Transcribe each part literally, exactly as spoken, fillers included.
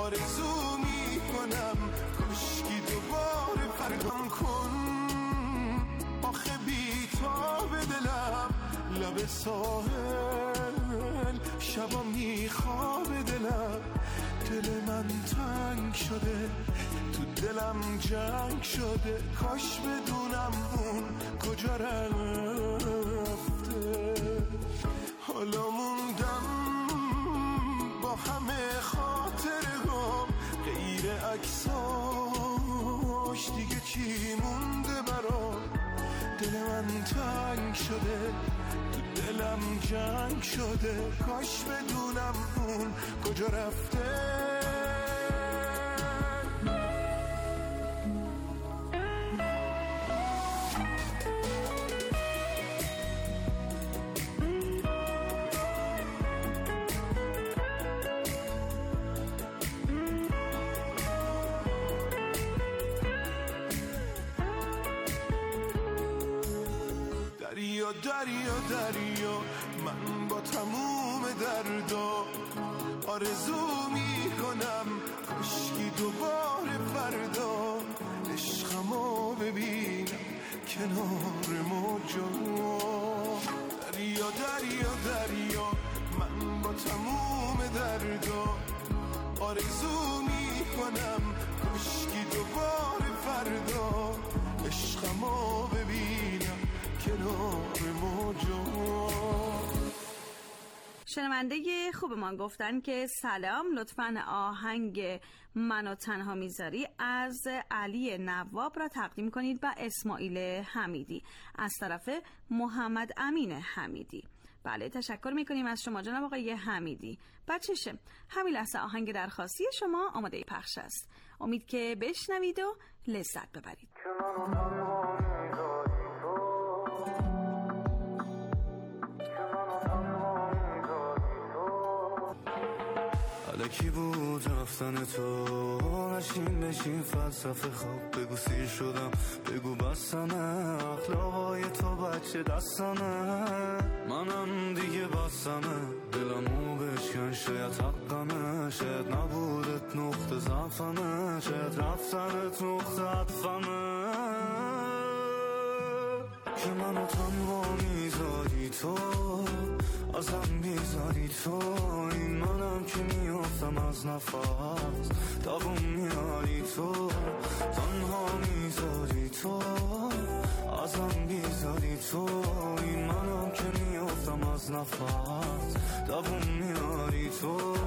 آرزو میکنم کشکی دوباره پرگام کن. آخه بی‌تاب دلم لب ساحل شبا میخواب دلم. دل من تنگ شده تو دلم جنگ شده کاش بدونم اون کجا رفته. حالا موندم با همه خاطرهام غیر عکساش دیگه چی مونده برام. دل من تنگ شده تو دلم جنگ شده کاش بدونم اون کجا رفته. دریا دریا دریا من با تموم دردا آرزو میکنم کشکی دوباره فردا عشقمو ببینم کنار موجا. دریا دریا دریا من با تموم دردا آرزو میکنم کشکی دوباره فردا عشقمو ببینم کنار موجا. شنونده خوبمان گفتن که سلام، لطفاً آهنگ منو تنها میذاری از علی نواب را تقدیم کنید و اسماعیل حمیدی از طرف محمد امین حمیدی. بله، تشکر میکنیم از شما جناب آقای حمیدی. بچشه همین لحظه آهنگ درخواستی شما آماده پخش است. امید که بشنوید و لذت ببرید. الکی بود رفتن تو، نشین بشین فلسفه خواب. بگو سیر شدم، بگو بستمه، اخلاقای تو بچه دستمه. منم دیگه بستمه، دلمو بشکن شاید حقمه. شاید نبودت نقطه ضعفمه، شاید رفتنت نقطه عطفمه. که منو تنها میذاری تو، ازم بیزاری تو. این منم که میافتم از نفس، دوام میاری تو. تنها میذاری تو، ازم بیزاری تو. این منم که میافتم از نفس، دوام میاری تو.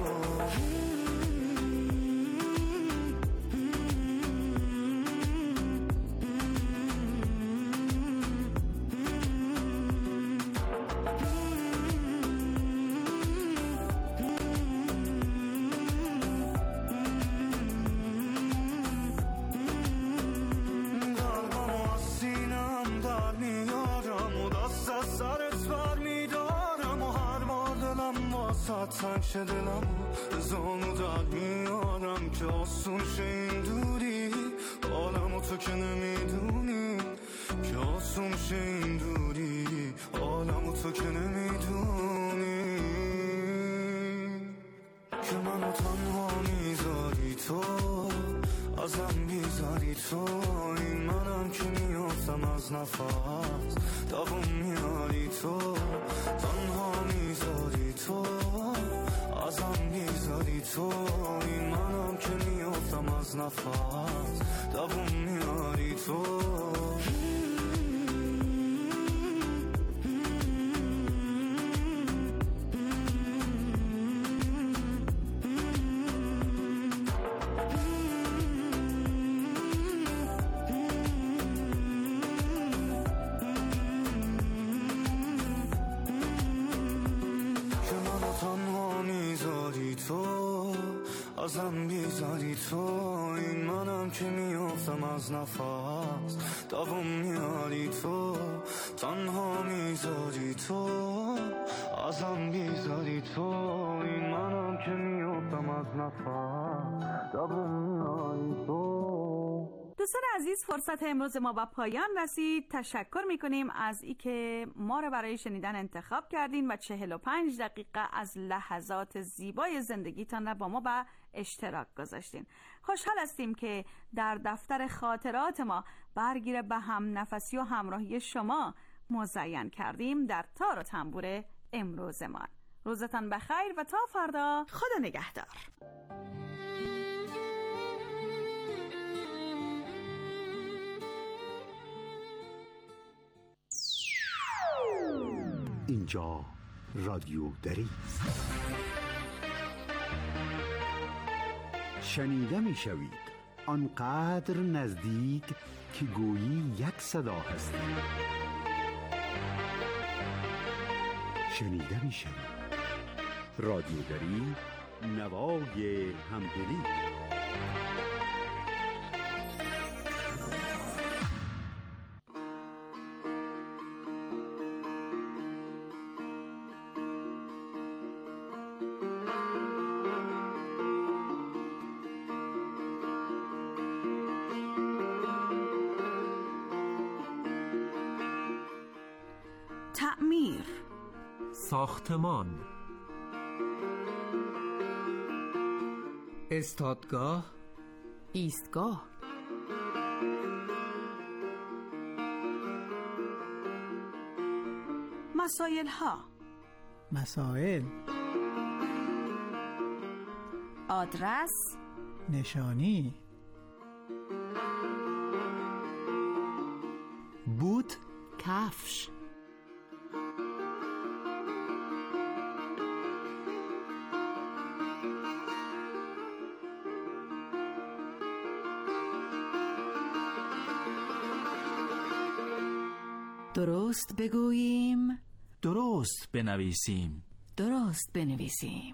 تنگ شه دلم زانو در میارم که آسون شه این دوری. عالمو تو که نمیدونی که آسون شه این دوری. عالمو تو که نمیدونی که منو تنها میذاری تو، ازم بیزاری تو. این منم که میافتم از نفس، دوام میاری تو. تنها میذاری تو، ازم بیزاری تو. این منم که میافتم از نفس، دوام میاری تو. ازم بیزاری تو. این منم که میافتم از نفس، دوام میاری تو. تنها میذاری تو، ازم بیزاری تو. این منم که میافتم از نفس، دوام میاری تو. دوستان عزیز، فرصت امروز ما به پایان رسید. تشکر میکنیم از اینکه ما را برای شنیدن انتخاب کردین و چهل و پنج دقیقه از لحظات زیبای زندگیتان را با ما به اشتراک گذاشتین. خوشحال هستیم که در دفتر خاطرات ما برگیر به هم نفسی و همراهی شما مزین کردیم در تار و تنبور امروزمان. روزتان بخیر و تا فردا، خدا نگهدار. اینجا رادیو دری است. شنیده می شوید آنقدر نزدیک که گویی یک صدا هستید. شنیده می شوید رادیو دری، نوای همدلی. تعمیر، ساختمان، استادگاه، ایستگاه، مسائل ها، مسائل، آدرس، نشانی، بوت، کفش، درست بگوییم، درست بنویسیم. درست بنویسیم.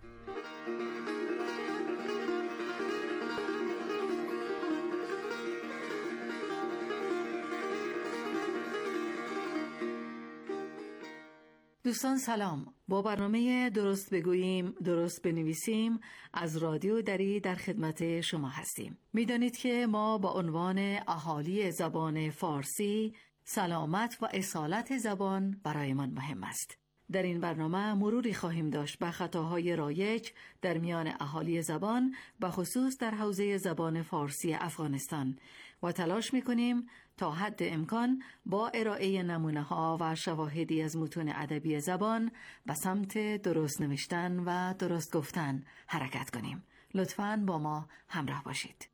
دوستان سلام. با برنامه درست بگوییم درست بنویسیم از رادیو دری در خدمت شما هستیم. میدانید که ما با عنوان اهالی زبان فارسی سلامت و اصالت زبان برایمان مهم است. در این برنامه مروری خواهیم داشت به خطاهای رایج در میان اهالی زبان، به خصوص در حوزه زبان فارسی افغانستان، و تلاش می‌کنیم تا حد امکان با ارائه نمونه‌ها و شواهدی از متون ادبی زبان به سمت درست نوشتن و درست گفتن حرکت کنیم. لطفاً با ما همراه باشید.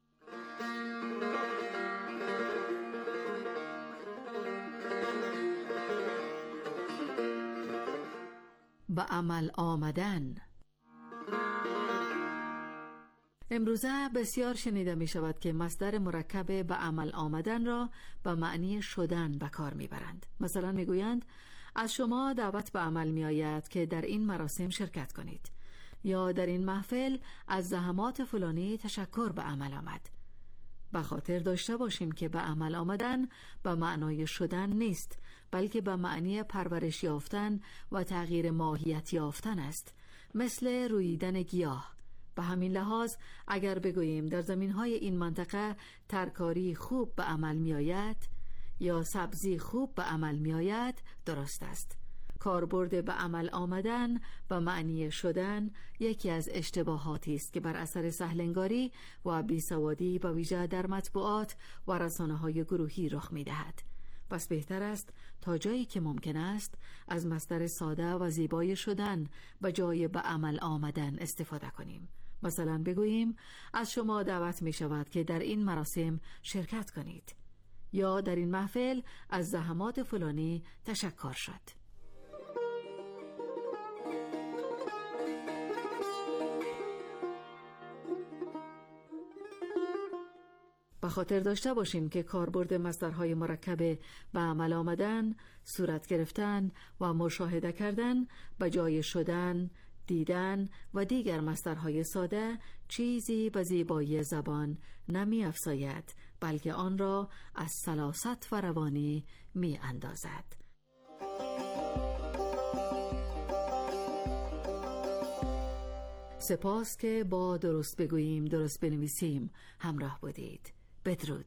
به عمل آمدن. امروزه بسیار شنیده می شود که مصدر مرکب به عمل آمدن را به معنی شدن به کار می برند. مثلا می گویند از شما دعوت به عمل می آید که در این مراسم شرکت کنید، یا در این محفل از زحمات فلانی تشکر به عمل آمد. به خاطر داشته باشیم که به عمل آمدن به معنای شدن نیست، بلکه به معنی پرورش یافتن و تغییر ماهیت یافتن است، مثل رویدن گیاه. به همین لحاظ اگر بگوییم در زمینهای این منطقه ترکاری خوب به عمل می آید یا سبزی خوب به عمل می آید، درست است. کاربرد به عمل آمدن به معنی شدن یکی از اشتباهاتی است که بر اثر سهلنگاری و بیسوادی به ویژه در مطبوعات و رسانه‌های گروهی رخ می‌دهد. پس بهتر است تا جایی که ممکن است از مصدر ساده و زیبای شدن به جای به عمل آمدن استفاده کنیم. مثلا بگوییم از شما دعوت می شود که در این مراسم شرکت کنید، یا در این محفل از زحمات فلانی تشکر شد. به خاطر داشته باشیم که کاربرد مصدرهای مرکب به عمل آمدن، صورت گرفتن و مشاهده کردن به جای شدن، دیدن و دیگر مصدرهای ساده چیزی به زیبایی زبان نمی افزاید، بلکه آن را از سلاست و روانی می اندازد. سپاس که با درست بگوییم درست بنویسیم همراه بودید. بدرود.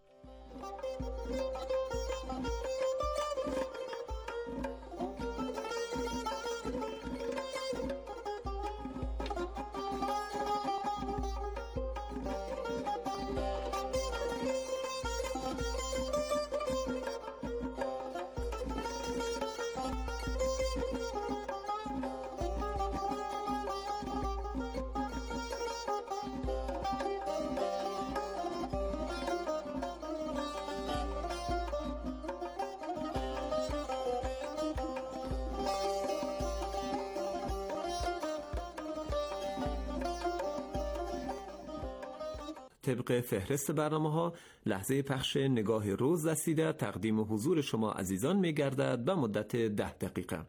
طبق فهرست برنامه‌ها لحظه پخش نگاه روز رسیده. تقدیم حضور شما عزیزان می‌گردد به مدت ده دقیقه.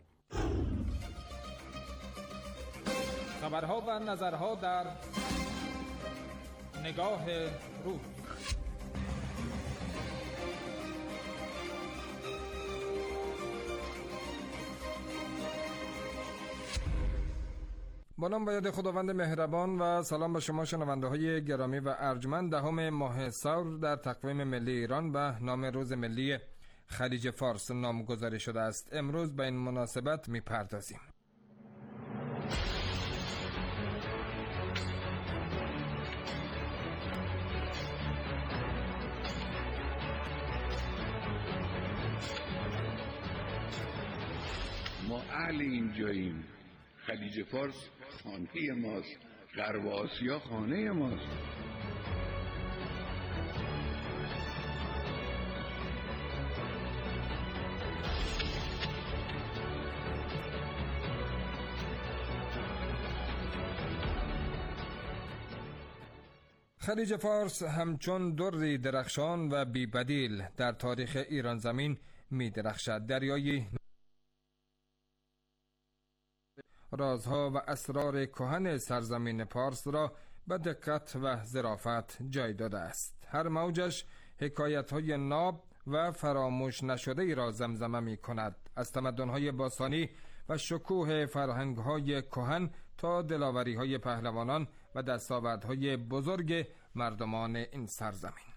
خبرها و نظرها در نگاه روز. با نام و یاد خداوند مهربان و سلام به شما شنونده های گرامی و ارجمند. دهم ماه ثور در تقویم ملی ایران به نام روز ملی خلیج فارس نامگذاری شده است. امروز به این مناسبت می پردازیم. ما اهل اینجاییم. خلیج فارس خانه ماست، غرب آسیا خانه ماست. خلیج فارس همچون دری درخشان و بی‌بدیل در تاریخ ایران زمین می درخشد. دریایی رازها و اسرار کهن سرزمین پارس را به دقت و ظرافت جای داده است. هر موجش حکایت‌های ناب و فراموش نشده ای را زمزمه می کند. از تمدن‌های باستانی و شکوه فرهنگ‌های کهن تا دلاوری‌های پهلوانان و دستاوردهای بزرگ مردمان این سرزمین.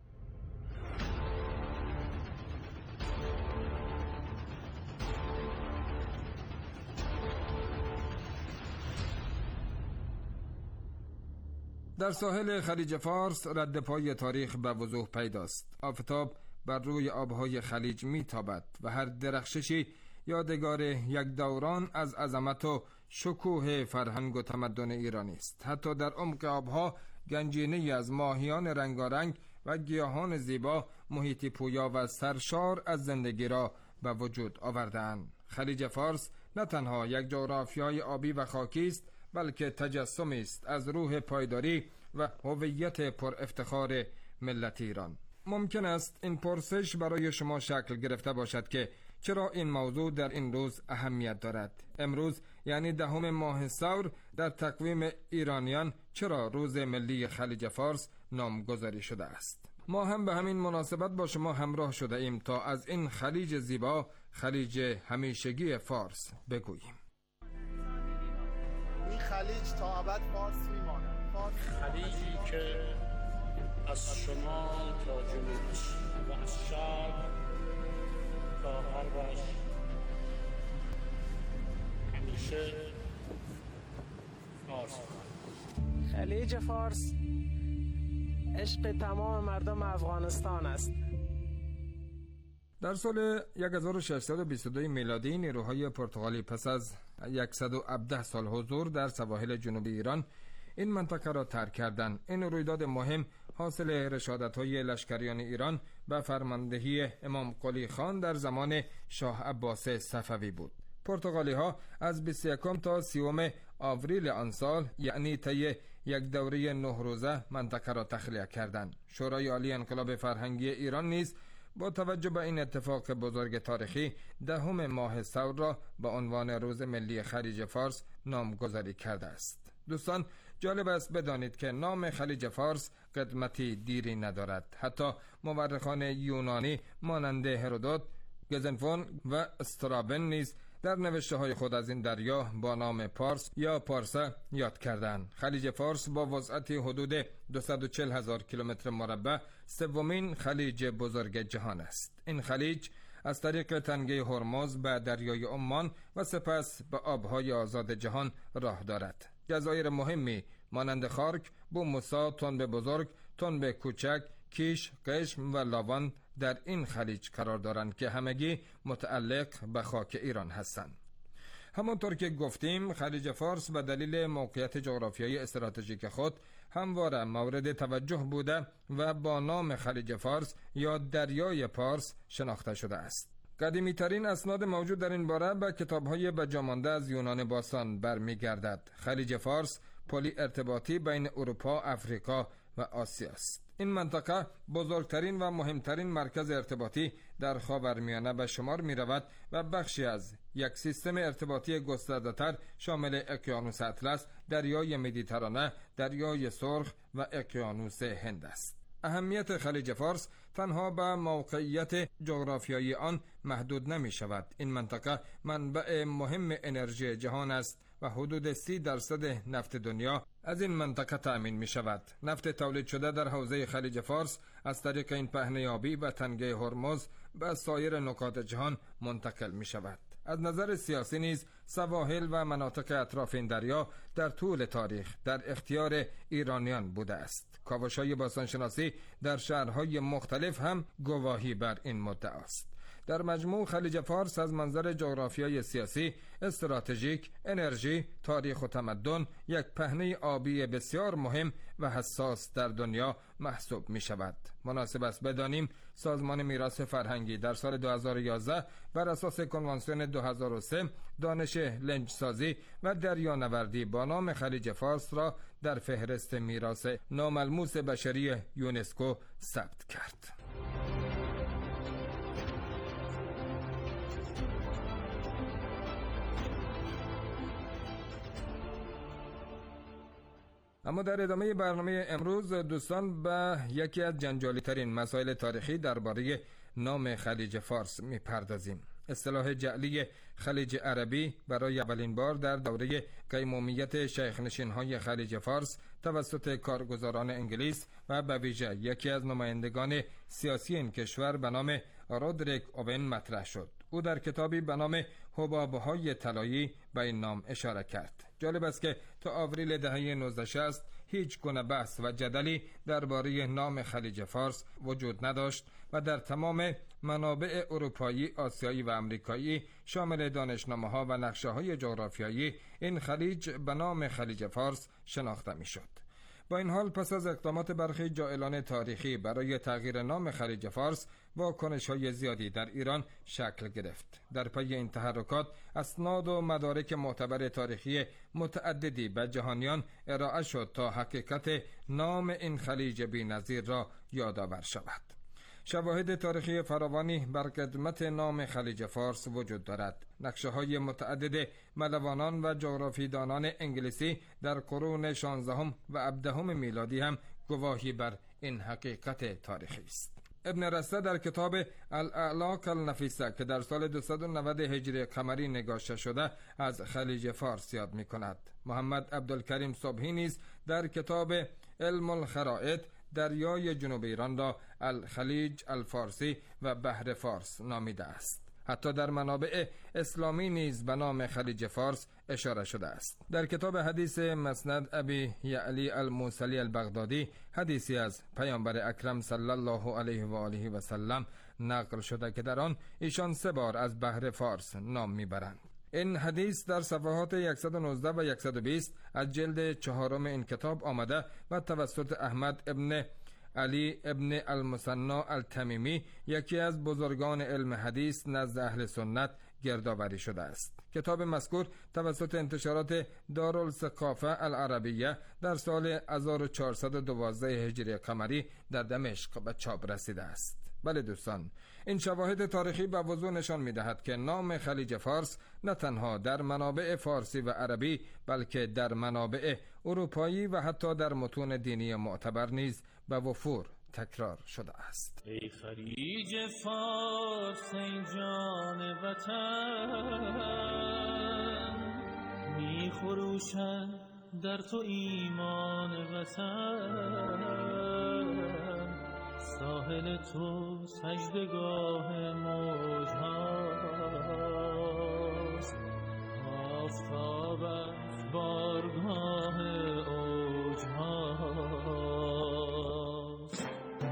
در ساحل خلیج فارس رد پای تاریخ به وضوح پیداست. آفتاب بر روی آبهای خلیج میتابد و هر درخششی یادگار یک دوران از عظمت و شکوه فرهنگ و تمدن ایرانی است. حتی در عمق آبها گنجینه‌ای از ماهیان رنگارنگ و گیاهان زیبا محیطی پویا و سرشار از زندگی را به وجود آورده‌اند. خلیج فارس نه تنها یک جغرافیای آبی و خاکی است، بلکه تجسمی است از روح پایداری و هویت پر افتخار ملت ایران. ممکن است این پرسش برای شما شکل گرفته باشد که چرا این موضوع در این روز اهمیت دارد. امروز یعنی دهم ماه ثور در تقویم ایرانیان چرا روز ملی خلیج فارس نامگذاری شده است. ما هم به همین مناسبت با شما همراه شده ایم تا از این خلیج زیبا، خلیج همیشگی فارس بگوییم. این خلیج تا ابد فارس میماند. فارس خلیجی که از شمال تا جنوب و از شرق تا غربش همیشه فارس. خلیج فارس عشق تمام مردم افغانستان است. در سال هزار و ششصد و بیست و دو میلادی نیروهای پرتغالی پس از صد و هفده سال حضور در سواحل جنوبی ایران این منطقه را ترک کردند. این رویداد مهم حاصل رشادت‌های لشکریان ایران به فرماندهی امام قلی خان در زمان شاه عباس صفوی بود. پرتغالی ها از بیست و یکم تا سیوم آوریل آن سال، یعنی طی یک دوره نه روزه، منطقه را تخلیه کردند. شورای عالی انقلاب فرهنگی ایران نیز با توجه به این اتفاق بزرگ تاریخی دهم ماه ثور را به عنوان روز ملی خلیج فارس نامگذاری کرده است. دوستان، جالب است بدانید که نام خلیج فارس قدمتی دیری ندارد. حتی مورخان یونانی مانند هرودوت، گزنفون و استرابن نیز در نوشته های خود از این دریا با نام پارس یا پارسا یاد کردند. خلیج فارس با وسعتی حدود دویست و چهل هزار کیلومتر مربع سومین خلیج بزرگ جهان است. این خلیج از طریق تنگه هرمز به دریای عمان و سپس به آبهای آزاد جهان راه دارد. جزایر مهمی مانند خارک، بوموسا، تنب بزرگ، تنب کوچک، کیش، قشم و لاوان در این خلیج قرار دارند که همگی متعلق به خاک ایران هستند. همانطور که گفتیم خلیج فارس به دلیل موقعیت جغرافیایی استراتژیک خود همواره مورد توجه بوده و با نام خلیج فارس یا دریای پارس شناخته شده است. قدیمی ترین اسناد موجود در این باره به کتاب‌های بجامانده از یونان باستان برمیگردد. خلیج فارس پلی ارتباطی بین اروپا، افریقا و آسیا است. این منطقه بزرگترین و مهمترین مرکز ارتباطی در خاورمیانه به شمار می رود و بخشی از یک سیستم ارتباطی گسترده‌تر شامل اقیانوس اطلس، دریای مدیترانه، دریای سرخ و اقیانوس هند است. اهمیت خلیج فارس تنها به موقعیت جغرافیایی آن محدود نمی شود. این منطقه منبع مهم انرژی جهان است و حدود سی درصد نفت دنیا از این منطقه تأمین می شود. نفت تولید شده در حوزه خلیج فارس از طریق این پهنه آبی و تنگه هرمز به سایر نقاط جهان منتقل می شود. از نظر سیاسی نیز سواحل و مناطق اطراف این دریا در طول تاریخ در اختیار ایرانیان بوده است. کاوش‌های باستانشناسی در شهرهای مختلف هم گواهی بر این مدعا است. در مجموع خلیج فارس از منظر جغرافیای سیاسی، استراتژیک، انرژی، تاریخ و تمدن یک پهنه آبی بسیار مهم و حساس در دنیا محسوب می شود. مناسب است بدانیم سازمان میراث فرهنگی در سال دو هزار و یازده بر اساس کنوانسیون دو هزار و سه دانش لنجسازی و دریانوردی با نام خلیج فارس را در فهرست میراث ناملموس بشری یونسکو ثبت کرد. اما در ادامه برنامه امروز دوستان به یکی از جنجالی ترین مسائل تاریخی درباره نام خلیج فارس میپردازیم. اصطلاح جعلی خلیج عربی برای اولین بار در دوره قیمومیت شیخ‌نشین‌های خلیج فارس توسط کارگزاران انگلیس و به ویژه یکی از نمایندگان سیاسی این کشور به نام رودریک اوون مطرح شد. او در کتابی به نام حباب‌های طلایی به این نام اشاره کرد. جالب است که تا آوریل دهه نوزده شصت هیچ گونه بحث و جدلی درباره نام خلیج فارس وجود نداشت و در تمام منابع اروپایی، آسیایی و آمریکایی شامل دانشنامه‌ها و نقشه‌های جغرافیایی این خلیج به نام خلیج فارس شناخته می‌شد. با این حال پس از اقدامات برخی جاهلان تاریخی برای تغییر نام خلیج فارس واکنش‌های زیادی در ایران شکل گرفت. در پی این تحرکات اسناد و مدارک معتبر تاریخی متعددی به جهانیان ارائه شد تا حقیقت نام این خلیج بی‌نظیر را یادآور شود. شواهد تاریخی فراوانی بر قدمت نام خلیج فارس وجود دارد. نقشه‌های متعدد ملوانان و جغرافیدانان انگلیسی در قرون شانزدهم و هفدهم میلادی هم گواهی بر این حقیقت تاریخی است. ابن رسته در کتاب الاعلاق النفیسه که در سال دویست و نود هجری قمری نگاشته شده از خلیج فارس یاد می کند. محمد عبدالکریم صبحی نیز در کتاب علم الخرائط دریای جنوب ایران را الخلیج الفارسی و بحر فارس نامیده است. حتی در منابع اسلامی نیز به نام خلیج فارس اشاره شده است. در کتاب حدیث مسند ابی یعلی الموصلی البغدادی حدیثی از پیامبر اکرم صلی الله علیه و آله و سلم نقل شده که در آن ایشان سه بار از بحر فارس نام میبرند. این حدیث در صفحات صد و نوزده و صد و بیست از جلد چهارم این کتاب آمده و توسط احمد ابن علی ابن المثنی التمیمی یکی از بزرگان علم حدیث نزد اهل سنت گردآوری شده است. کتاب مذکور توسط انتشارات دارالثقافه العربیه در سال هزار و چهارصد و دوازده هجری قمری در دمشق به چاپ رسیده است. بله دوستان، این شواهد تاریخی به وضوح نشان می‌دهد که نام خلیج فارس نه تنها در منابع فارسی و عربی بلکه در منابع اروپایی و حتی در متون دینی معتبر نیز به وفور تکرار شده است. ای خلیج فارس ای جان وطن، می خروشد در تو ایمان وطن، ساحل تو سجدگاه موج هاست، آفتابت بارگاه اوج هاست.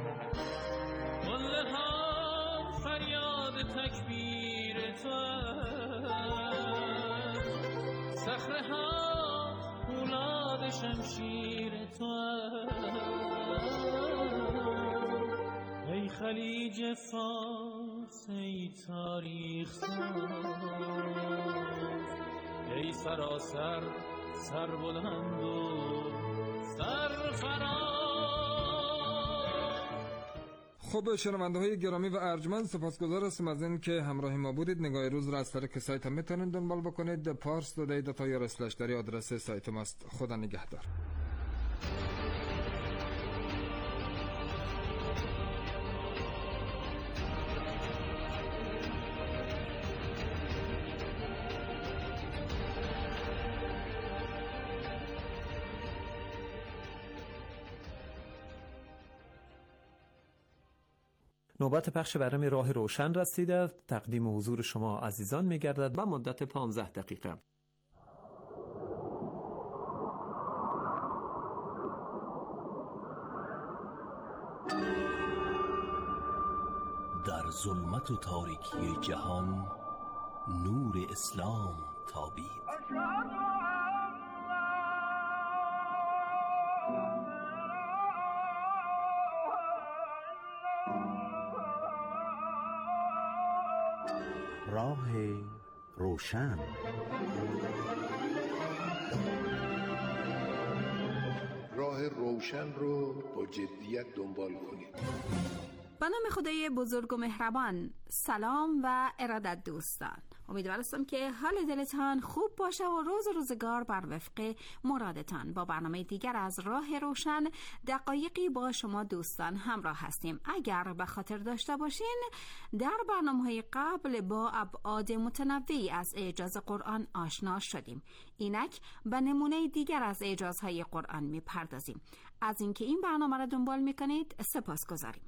قله ها فریاد تکبیر تو است، صخره ها اولاد شمشیر تو است. ای خلیج فارس ای تاریخ ساز، ای سراسر سربلند و سرفراز. خب شنونده های گرامی و ارجمند، سپاسگزار هستم از این که همراه ما بودید. نگاه روز را از طریق سایت هم میتونید دنبال بکنید. پارس دو دی دات آی آر اسلش دری آدرس سایت ماست. خدا نگهدار. نوبت پخش برنامه راه روشن رسیده. تقدیم حضور شما عزیزان می‌گردد با مدت پانزده دقیقه. در ظلمت و تاریکی جهان نور اسلام تابید. راه روشن. راه روشن رو با جدیت دنبال کنید. به نام خدای بزرگ و مهربان. سلام و ارادت دوستان، امیدوارم که حال دلتان خوب باشه و روز روزگار بر وفق مرادتان. با برنامه دیگر از راه روشن دقایقی با شما دوستان همراه هستیم. اگر به خاطر داشته باشین، در برنامه‌های قبل با ابعاد متنوعی از اعجاز قرآن آشنا شدیم. اینک به نمونه دیگر از اعجازهای قرآن میپردازیم. از اینکه این برنامه را دنبال میکنید سپاسگزاریم.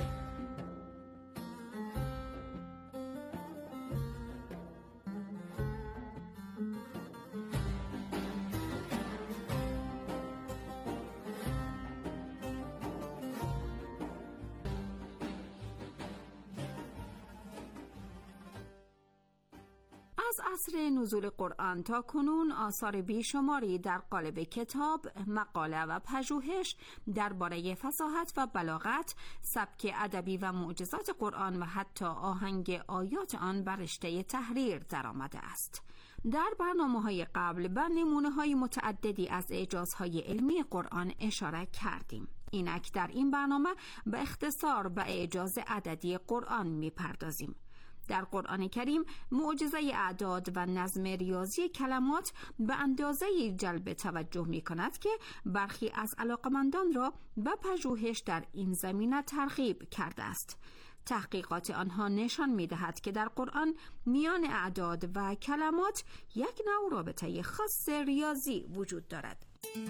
از عصر نزول قرآن تا کنون آثار بیشماری در قالب کتاب، مقاله و پژوهش درباره فصاحت و بلاغت، سبک ادبی و معجزات قرآن و حتی آهنگ آیات آن بر رشته تحریر درآمده است. در برنامه‌های قبل به نمونه‌های متعددی از اعجازهای علمی قرآن اشاره کردیم. اینک در این برنامه به اختصار به اعجاز عددی قرآن می‌پردازیم. در قرآن کریم معجزه اعداد و نظم ریاضی کلمات به اندازه جلب توجه می کند که برخی از علاقمندان را به پژوهش در این زمینه ترغیب کرده است. تحقیقات آنها نشان می دهد که در قرآن میان اعداد و کلمات یک نوع رابطه خاص ریاضی وجود دارد.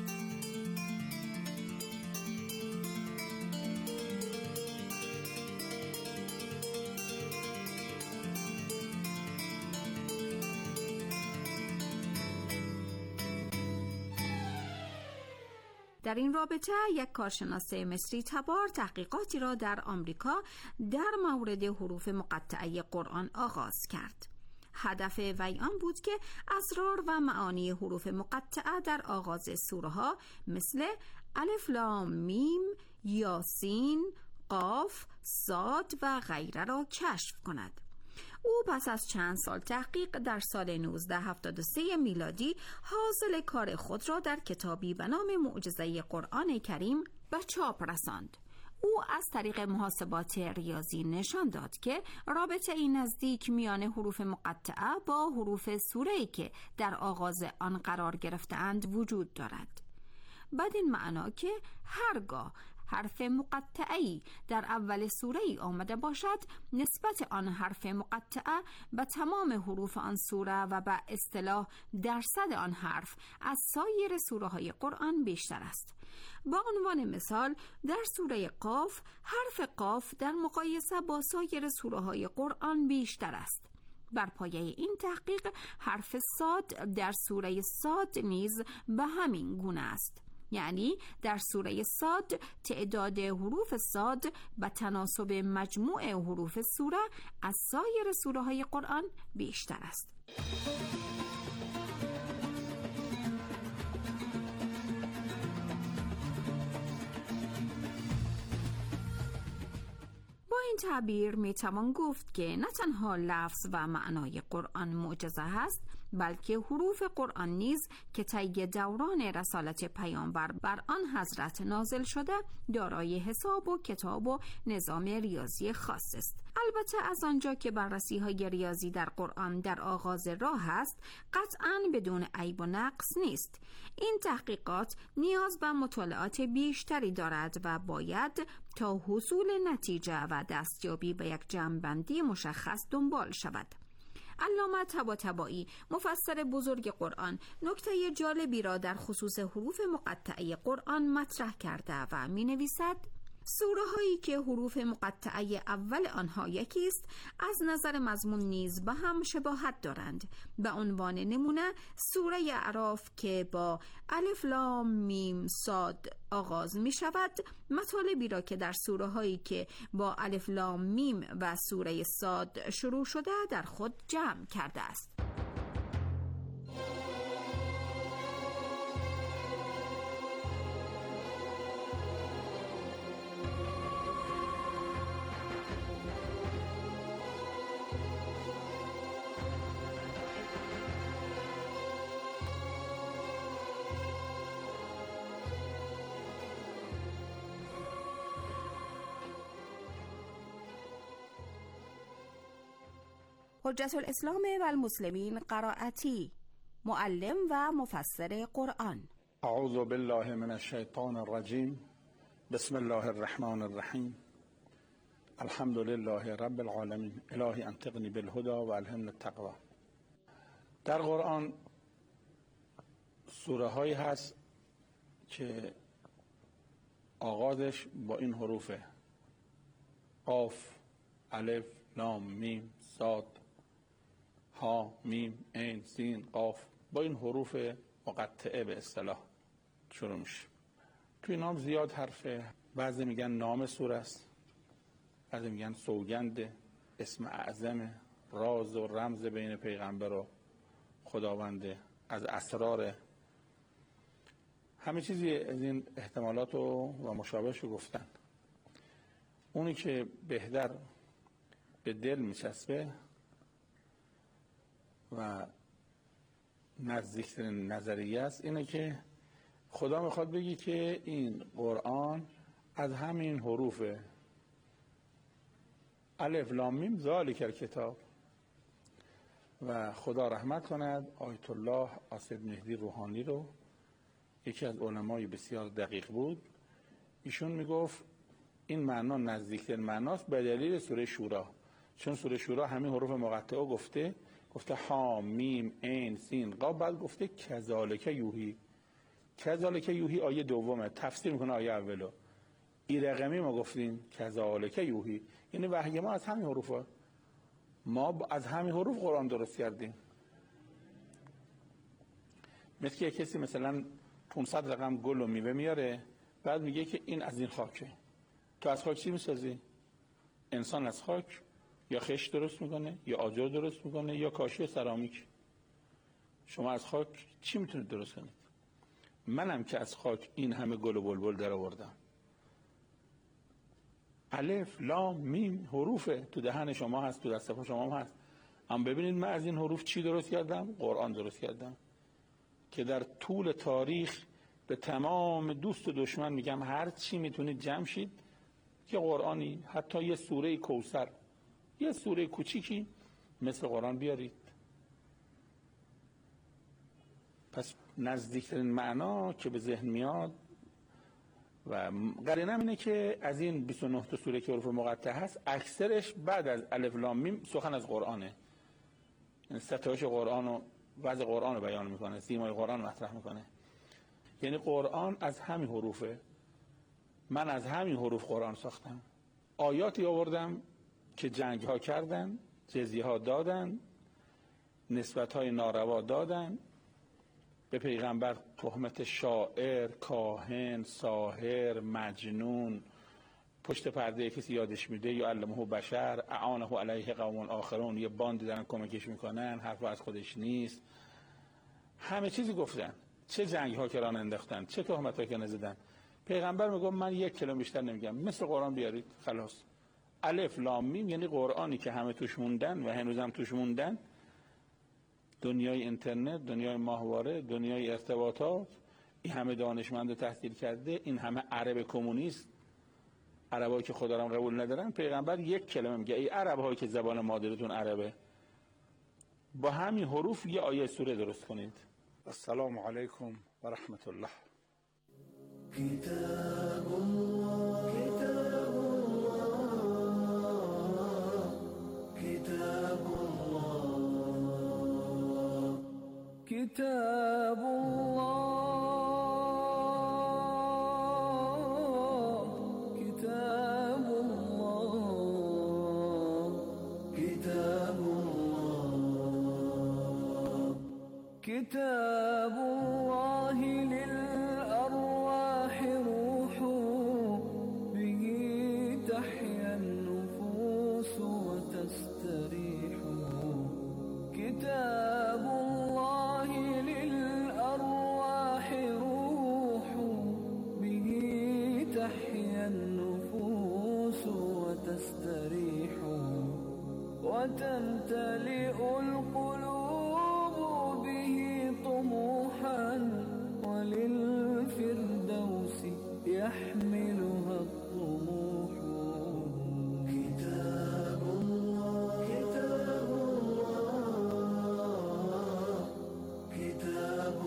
در این رابطه یک کارشناس مصری تبار تحقیقاتی را در آمریکا در مورد حروف مقطعه قرآن آغاز کرد. هدف وی آن بود که اسرار و معانی حروف مقطعه در آغاز سوره ها مثل الف لام میم، یاسین، قاف، صاد و غیره را کشف کند. او پس از چند سال تحقیق در سال نوزده هفتاد و سه میلادی حاصل کار خود را در کتابی به نام معجزه قرآن کریم به چاپ رساند. او از طریق محاسبات ریاضی نشان داد که رابطه این نزدیک میان حروف مقطعه با حروف سوره‌ای که در آغاز آن قرار گرفته‌اند وجود دارد. بدین معنا که هرگاه حرف مقطعی در اول سوره ای آمده باشد، نسبت آن حرف مقطعه به تمام حروف آن سوره و به اصطلاح درصد آن حرف از سایر سوره های قرآن بیشتر است. با عنوان مثال در سوره قاف حرف قاف در مقایسه با سایر سوره های قرآن بیشتر است. بر پایه این تحقیق حرف صاد در سوره صاد نیز به همین گونه است. یعنی در سوره صاد تعداد حروف صاد به تناسب مجموع حروف سوره از سایر سوره های قرآن بیشتر است. با این تعبیر می توان گفت که نه تنها لفظ و معنای قرآن معجزه است، بلکه حروف قرآن نیز که طی دوران رسالت پیامبر بر آن حضرت نازل شده دارای حساب و کتاب و نظام ریاضی خاص است. البته از آنجا که بررسی های ریاضی در قرآن در آغاز راه است، قطعاً بدون عیب و نقص نیست. این تحقیقات نیاز به مطالعات بیشتری دارد و باید تا حصول نتیجه و دستیابی به یک جمع‌بندی مشخص دنبال شود. علامه طباطبایی مفسر بزرگ قرآن نکته جالبی را در خصوص حروف مقطعه قرآن مطرح کرده و می نویسد: سوره هایی که حروف مقطعه اول آنها یکی است از نظر مضمون نیز به هم شباهت دارند. به عنوان نمونه سوره اعراف که با الف لام میم صاد آغاز می شود مطالبی را که در سوره هایی که با الف لام میم و سوره صاد شروع شده در خود جمع کرده است. حجت الاسلام و المسلمین قرائتی، معلم و مفسر قرآن. اعوذ بالله من الشیطان الرجیم. بسم الله الرحمن الرحیم. الحمد لله رب العالمین. الهی انطقنی بالهدى و الهمنی التقوی. در قرآن سوره هایی هست که آغازش با این حروفه: قاف، الف، لام، میم، صاد، ها، میم، عین، سین، قاف. با این حروف مقطعه به اصطلاح شروع میشه. توی نام زیاد حرفه. بعضی میگن نام سوره است، بعضی میگن سوگند، اسم اعظم، راز و رمز بین پیغمبر و خداونده، از اسرار. همه چیزی از این احتمالات و مشابهش رو گفتن. اونی که بهتر به دل میچسبه و نزدیکترین نظریه است اینه که خدا میخواد بگی که این قرآن از همین حروف الف لام میم ذالک الکتاب. و خدا رحمت کند آیت الله آصف مهدی روحانی رو، یکی از علمای بسیار دقیق بود، ایشون میگفت این معنا نزدیکترین معناست به دلیل سوره شورا، چون سوره شورا همین حروف مقطعه گفته گفته ها، میم، عین، سین، قاف، بعد گفته کذالک یوحی. کذالک یوحی آیه دومه، تفسیر میکنه آیه اولو. ای رقمی ما گفتیم کذالک یوحی، یعنی وحی ما از همین حروفه، ما از همین حروف قرآن درست کردیم. مثل که کسی مثلا پانصد رقم گل و میوه میاره، بعد میگه که این از این خاکه. تو از خاک چی میسازی؟ انسان از خاک یا خشت درست میکنه، یا آجر درست میکنه، یا کاشی و سرامیک. شما از خاک چی میتونید درست کنید؟ منم که از خاک این همه گل و بلبل در آوردم. الف، لام، میم حروفه، تو دهن شما هست، تو دست شما هست. اما ببینید من از این حروف چی درست کردم؟ قرآن درست کردم که در طول تاریخ به تمام دوست و دشمن میگم هر چی میتونید جمع شید که قرآنی، حتی یه سوره کوثر، یه سوره کوچیکی مثل قرآن بیارید. پس نزدیکترین معنا که به ذهن میاد و قرینه اینه که از این بیست و نه تا سوره که حروف مقطع هست اکثرش بعد از الف لام میم سخن از قرآنه، یعنی ستایش قرآن و وضع قرآن رو بیان میکنه، سیمای قرآن مطرح میکنه. یعنی قرآن از همین حروفه، من از همین حروف قرآن ساختم. آیاتی آوردم که جنگ ها کردن، جزیه ها دادن، نسبت های ناروا دادن، به پیغمبر تهمت شاعر، کاهن، ساحر، مجنون، پشت پرده کسی یادش میده یا علمه بشر، اعانه علیه قوم آخرون، یه باندی دارن کمکش میکنن، حرف از خودش نیست. همه چیزی گفتن، چه جنگ ها که ران انداختن، چه تهمت ها که نزدن. پیغمبر میگه من یک کلمه بیشتر نمیگم، مثل قرآن بیارید خلاص. الف لام میم یعنی قرآنی که همه توش موندن و هنوز هم توش موندن. دنیای اینترنت، دنیای ماهواره، دنیای ارتباطات، این همه دانشمند تحصیل کرده، این همه عرب کمونیست، عربایی که خدا را قبول ندارن. پیغمبر یک کلمه میگه ای عربایی که زبان مادرتون عربه، با همین حروف یه آیه سوره درست کنید. السلام علیکم و رحمت الله. کتاب الله کتاب الله کتاب الله کتاب الله کتاب الله کتاب الله کتاب الله للأرواح روح به تحيا النفوس وتستريح كتاب الله للأرواح روح به تحيا النفوس وتستريح وتمتلئ القلوب به طموحا وللفردوس يحملها الطموح كتاب الله كتاب الله كتاب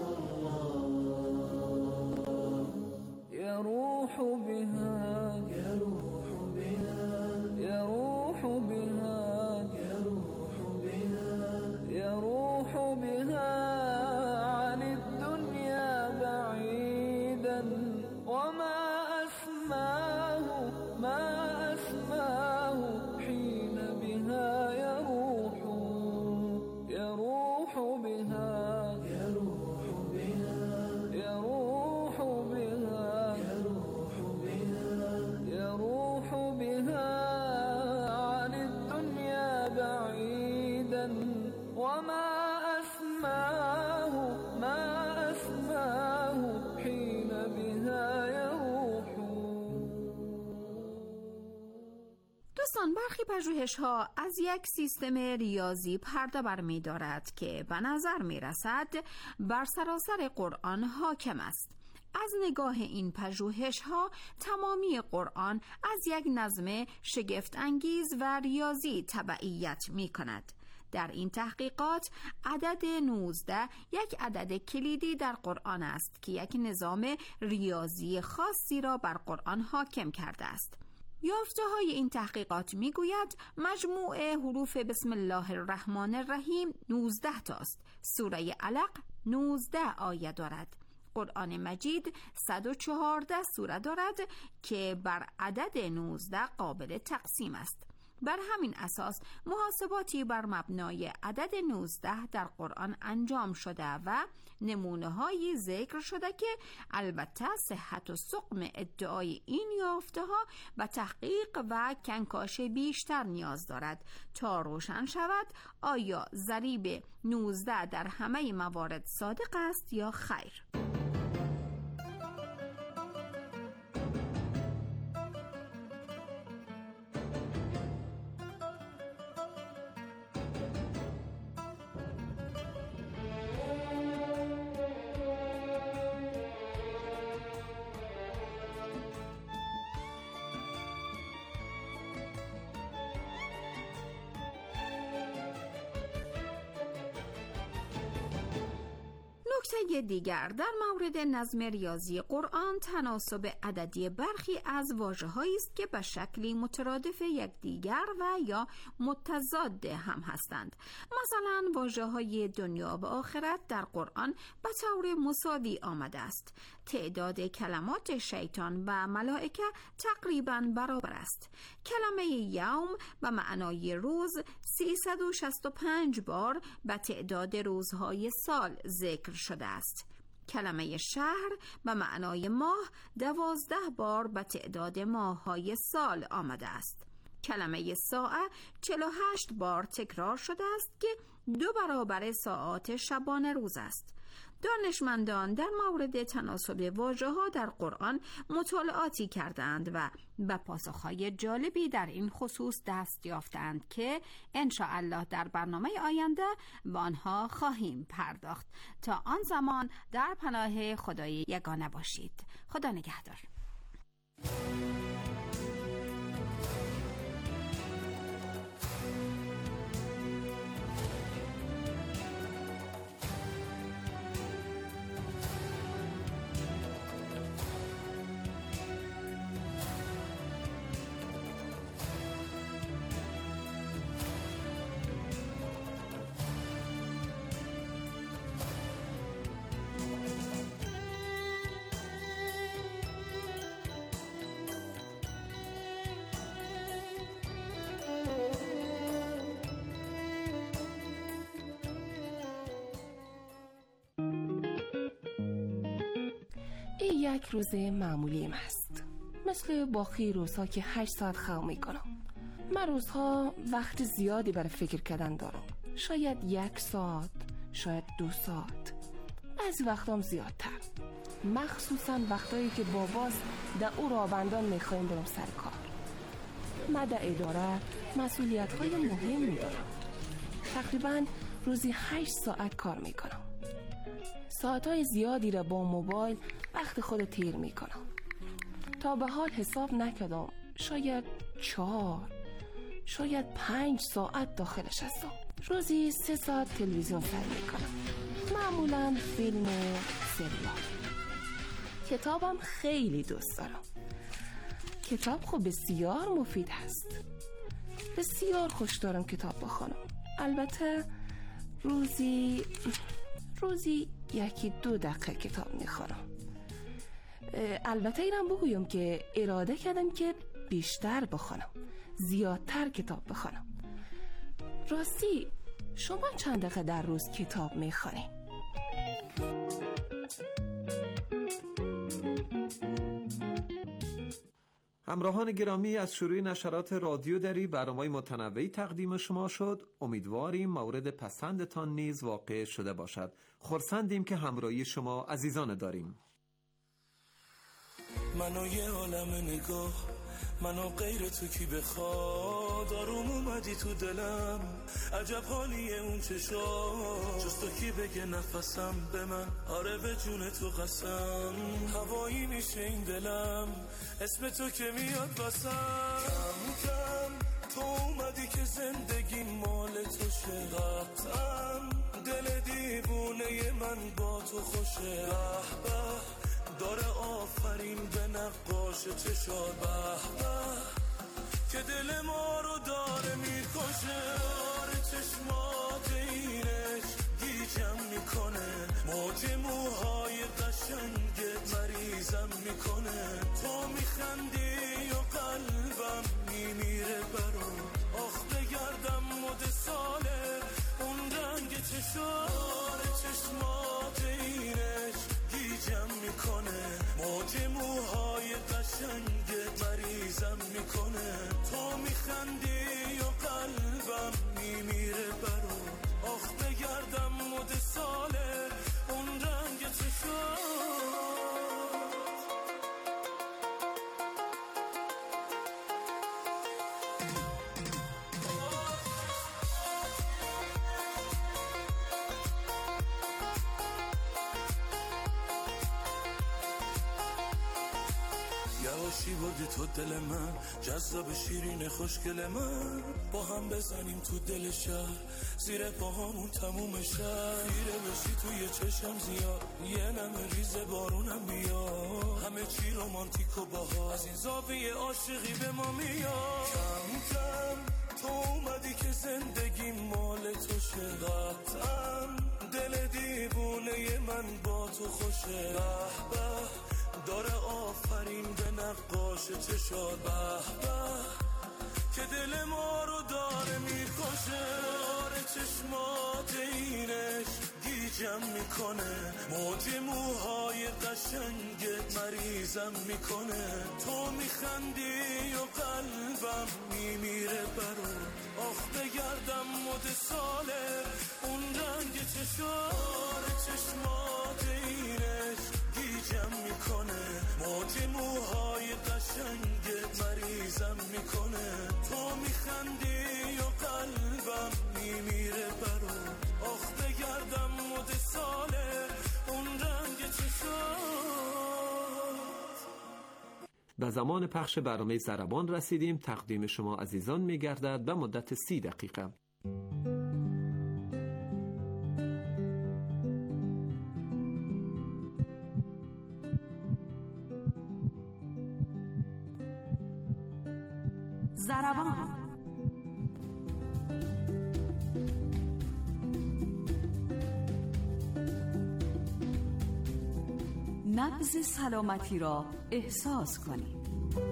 الله يروح بها يروح بها يروح بها يروح بها يروح بها عن الدنيا بعيدا وما أسماه ما أسماه حين بها يروح يروح بها يروح بها يروح بها يروح بها يروح بها عن الدنيا بعيدا وما أسماه ما أسماه حين بها يروح. دوستان، برخی پژوهش‌ها از یک سیستم ریاضی پرده بر می دارد که به نظر می رسد بر سراسر قرآن حاکم است. از نگاه این پژوهش‌ها تمامی قرآن از یک نظم شگفت انگیز و ریاضی تبعیت می کند. در این تحقیقات عدد نوزده یک عدد کلیدی در قرآن است که یک نظام ریاضی خاصی را بر قرآن حاکم کرده است. یافته های این تحقیقات می گوید مجموع حروف بسم الله الرحمن الرحیم نوزده تاست. سوره علق نوزده آیه دارد. قرآن مجید صد و چهارده سوره دارد که بر عدد نوزده قابل تقسیم است. بر همین اساس محاسباتی بر مبنای عدد نوزده در قرآن انجام شده و نمونه هایی ذکر شده که البته صحت و سقم ادعای این یافته ها و تحقیق و کنکاش بیشتر نیاز دارد تا روشن شود آیا ضریب نوزده در همه موارد صادق است یا خیر. نکته دیگر در مورد نظم ریاضی قرآن تناسب عددی برخی از واژه‌هایی است که به شکلی مترادف یکدیگر و یا متضاد هم هستند. مثلا واژه‌های دنیا و آخرت در قرآن به طور مساوی آمده است. تعداد کلمات شیطان و ملائکه تقریباً برابر است. کلمه یوم به معنای روز سیصد و شصت و پنج بار به تعداد روزهای سال ذکر شده است. کلمه شهر به معنای ماه دوازده بار به تعداد ماه‌های سال آمده است. کلمه ساعه چهل و هشت بار تکرار شده است که دو برابر ساعات شبانه روز است. دانشمندان در مورد تناسب واژه‌ها در قرآن مطالعاتی کردند و به پاسخ‌های جالبی در این خصوص دست یافتند که ان شاء الله در برنامه آینده به آنها خواهیم پرداخت. تا آن زمان در پناه خدای یگانه باشید. خدا نگهدار. یک روز معمولیم است، مثل باقی روزها که هشت ساعت خواب میکنم. من روزها وقت زیادی برای فکر کردن دارم، شاید یک ساعت، شاید دو ساعت، بعضی وقتام زیادتر، مخصوصا وقتایی که با باز در او رابندان میخوایم برم سر کار. من در اداره مسئولیت های مهم میدارم. تقریبا روزی هشت ساعت کار میکنم. ساعتهای زیادی را با موبایل وقت خود تیر میکنم. تا به حال حساب نکردم، شاید چهار شاید پنج ساعت داخلش هستم. روزی سه ساعت تلویزیون سر میکنم، معمولا فیلم و سریال. کتابم خیلی دوست دارم. کتاب خب بسیار مفید هست. بسیار خوش دارم کتاب بخونم. البته روزی روزی یکی دو دقیقه کتاب میخونم. البته اینم بگویم که اراده کردم که بیشتر بخونم، زیادتر کتاب بخونم. راستی شما چند دقیقه در روز کتاب میخونی؟ همراهان گرامی، از شروع نشرات رادیو دری برنامه‌های متنوعی تقدیم شما شد. امیدواریم مورد پسندتان نیز واقع شده باشد. خرسندیم که همراهی شما عزیزان داریم. منو یه عالم نگاه، منو غیر تو کی بخواد، آروم اومدی تو دلم، عجب حالیه اون چشا، جز تو کی بگه نفسم به من، آره به جون تو قسم، هوایی میشه این دلم، اسم تو که میاد واسم، کم کم تو اومدی که زندگی مال تو شه، قطعا دل دیوونه من با تو خوشه، به به داره آفرین به نقاش چشار، به به که دل ما رو داره میکشه، آره چشمات اینش گیجم میکنه، موج موهای قشنگت مریضم میکنه، تو میخندی و قلبم میمیره برات، آخ بگردم مد ساله اون رنگ چشار، چشمات اینش گیجم میکنه، موج موهای قشنگت مریضم میکنه، تو میخندی و قلبم میمیره برات، آخ بگردم مد ساله اون رنگ چشات. یواشی بردی تو دل من، جذاب شیرین خوشگل من. با هم بزنیم تو دل شهر، زیر پاهامون تموم شهر. خیره بشی توی چشم زیاد، یه نمه ریز بارونم بیاد. همه چی رومانتیک و باها، از این زاویه عاشقی به ما میاد. کم کم تو اومدی که زندگی مال تو شه. قطعاً دل دیوونه من با تو خوشه. به به داره آفرین به نقاش چشات. به به که دل ما رو داره میکشه. آره چشمات اینش گیجم میکنه، موج موهای قشنگت مریضم میکنه. تو میخندی و قلبم میمیره برات. آخ بگردم مد ساله اون رنگ چشار. چشمات اینش گیجم میکنه، موج موهای قشنگت مریضم میکنه. تو میخندی و قلبم میمیره برات. آخ بگردم مد ساله اون رنگ چشات. به زمان پخش برنامه ضربان رسیدیم. تقدیم شما عزیزان میگردد به مدت سی دقیقه. ضربان. نبض سلامتی را احساس کنید.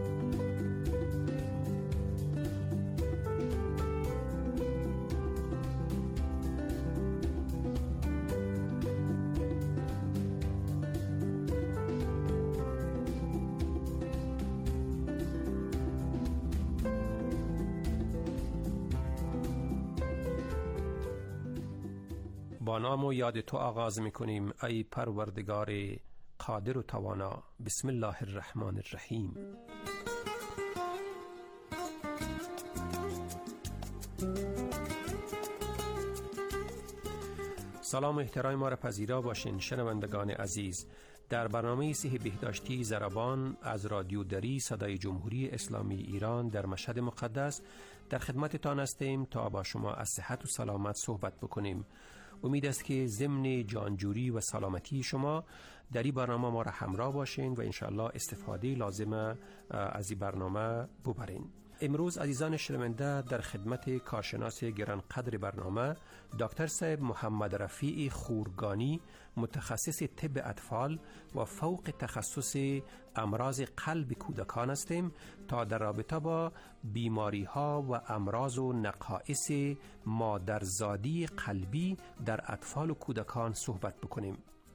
با نام و یاد تو آغاز می‌کنیم ای پروردگار قادر و توانا. بسم الله الرحمن الرحیم. سلام و احترام ما را پذیرا باشین شنوندگان عزیز. در برنامه صحی بهداشتی ضربان از رادیو دری صدای جمهوری اسلامی ایران در مشهد مقدس در خدمتتان هستیم تا با شما از صحت و سلامت صحبت بکنیم. امید است که ضمن جانجوری و سلامتی شما در این برنامه ما را همراه باشین و انشاءالله استفاده لازمه از این برنامه ببرین. امروز عزیزان شنونده در خدمت کارشناس گرانقدر برنامه دکتر صاحب محمد رفیع خورگانی، متخصص طب اطفال و فوق تخصص امراض قلب کودکان هستیم تا در رابطه با بیماری ها و امراض و نقائص مادرزادی قلبی در اطفال و کودکان صحبت بکنیم.